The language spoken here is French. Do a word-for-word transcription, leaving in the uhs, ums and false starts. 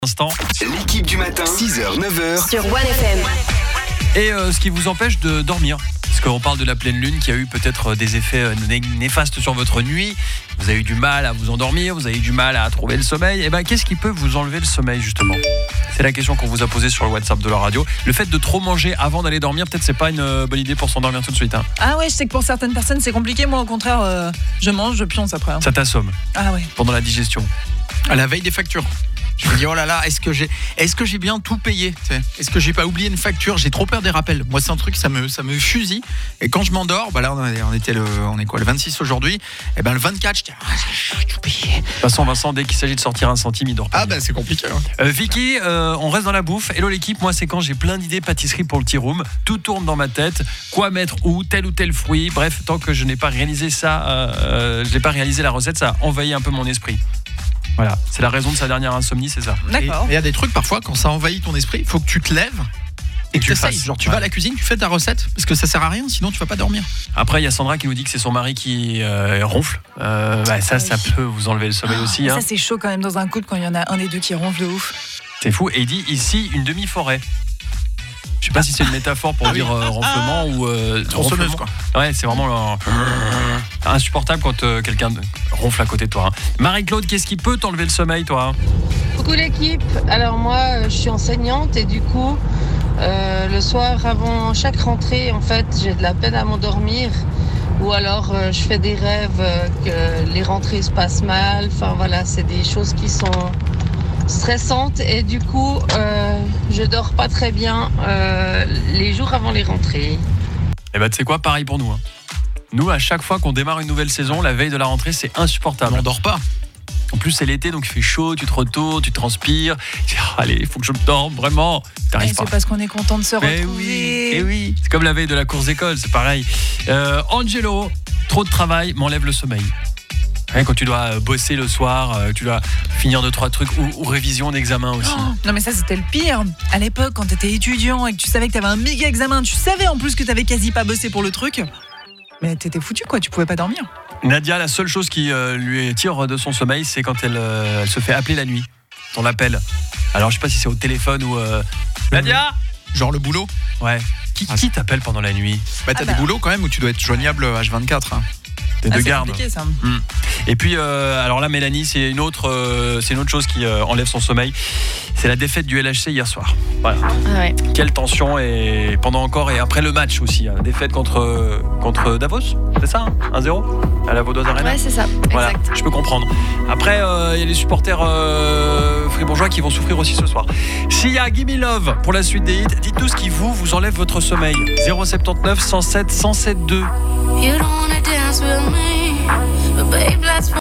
Instant. L'équipe du matin, six heures neuf heures sur One F M. Et euh, ce qui vous empêche de dormir. Parce qu'on parle de la pleine lune qui a eu peut-être des effets né- néfastes sur votre nuit. Vous avez eu du mal à vous endormir, vous avez eu du mal à trouver le sommeil. Et ben, qu'est-ce qui peut vous enlever le sommeil justement ? C'est la question qu'on vous a posée sur le WhatsApp de la radio. Le fait de trop manger avant d'aller dormir, peut-être c'est pas une euh, bonne idée pour s'endormir tout de suite. Hein. Ah ouais, je sais que pour certaines personnes c'est compliqué. Moi au contraire, euh, je mange, je pionce après. Hein. Ça t'assomme Ah ouais. pendant la digestion. À la veille des factures. Je me dis oh là là, est-ce que j'ai est-ce que j'ai bien tout payé, tu sais ? Est-ce que j'ai pas oublié une facture ? J'ai trop peur des rappels. Moi c'est un truc, ça me ça me fusille. Et quand je m'endors, bah là on était le on est quoi le vingt-six aujourd'hui, et ben le vingt-quatre, je dis ah, j'ai tout payé. De toute façon, Vincent, dès qu'il s'agit de sortir un centime, il dort pas. Ah bah c'est compliqué. Hein. Euh, Vicky, euh, on reste dans la bouffe. Hello l'équipe, moi c'est quand j'ai plein d'idées pâtisserie pour le tea room. Tout tourne dans ma tête. Quoi mettre où, tel ou tel fruit. Bref, tant que je n'ai pas réalisé ça, euh, je n'ai pas réalisé la recette, ça a envahi un peu mon esprit. Voilà, c'est la raison de sa dernière insomnie, c'est ça. D'accord. Il y a des trucs parfois quand ça envahit ton esprit, il faut que tu te lèves et que tu essayes. Genre tu ouais. vas à la cuisine, tu fais ta recette parce que ça sert à rien, sinon tu vas pas dormir. Après, il y a Sandra qui nous dit que c'est son mari qui euh, ronfle. Euh, bah, ça, ça peut vous enlever le sommeil aussi. Ça Hein. c'est chaud quand même dans un couple quand il y en a un des deux qui ronfle de ouf. C'est fou. Et il dit ici une demi-forêt. Je sais pas si c'est une métaphore pour Ah dire oui. euh, ronflement ou euh, Tronçonneuse ronflement. quoi. Ouais, c'est vraiment euh, insupportable quand euh, quelqu'un ronfle à côté de toi. Hein. Marie-Claude, qu'est-ce qui peut t'enlever le sommeil, toi ? Coucou l'équipe, alors moi je suis enseignante et du coup euh, le soir avant chaque rentrée en fait j'ai de la peine à m'endormir ou alors euh, je fais des rêves euh, que les rentrées se passent mal, enfin voilà c'est des choses qui sont stressantes et du coup euh, je dors pas très bien euh, les jours avant les rentrées. Eh ben, tu sais quoi, pareil pour nous. Hein. Nous, à chaque fois qu'on démarre une nouvelle saison, la veille de la rentrée, c'est insupportable. On dort pas. En plus, c'est l'été, donc il fait chaud, tu te retournes, tu transpires. Tu dis, oh, allez, il faut que je me dorme, vraiment. T'arrives Et pas. c'est parce qu'on est content de se Mais retrouver. oui, eh oui. C'est comme la veille de la course d'école, c'est pareil. Euh, Angelo, trop de travail m'enlève le sommeil. Ouais, quand tu dois bosser le soir, euh, tu dois finir deux, trois trucs, ou, ou révision d'examen aussi. Oh, non mais ça c'était le pire. À l'époque quand t'étais étudiant et que tu savais que t'avais un méga examen, tu savais en plus que t'avais quasi pas bossé pour le truc. Mais t'étais foutu quoi, tu pouvais pas dormir. Nadia, la seule chose qui euh, lui tire de son sommeil, c'est quand elle, euh, elle se fait appeler la nuit. On l'appelle. Alors je sais pas si c'est au téléphone ou... Euh... Nadia ? Genre le boulot. Ouais. Qui, qui t'appelle pendant la nuit ? Bah t'as Ah bah. des boulots quand même où tu dois être joignable H vingt-quatre. Hein. T'es Ah, de c'est garde. compliqué ça. Mmh. Et puis, euh, alors là, Mélanie, c'est une autre, euh, c'est une autre chose qui euh, enlève son sommeil. C'est la défaite du L H C hier soir. Voilà. Ah ouais. Quelle tension et pendant encore et après le match aussi. Hein. Défaite contre contre Davos, c'est ça, hein un zéro à la Vaudoise Arena. Ouais, c'est ça. Voilà, Exact. je peux comprendre. Après, il euh, y a les supporters euh, fribourgeois qui vont souffrir aussi ce soir. S'il y a Gimme Love pour la suite des hits, dites-nous ce qui vous vous enlève votre sommeil. zéro sept neuf, cent sept, cent sept deux. You don't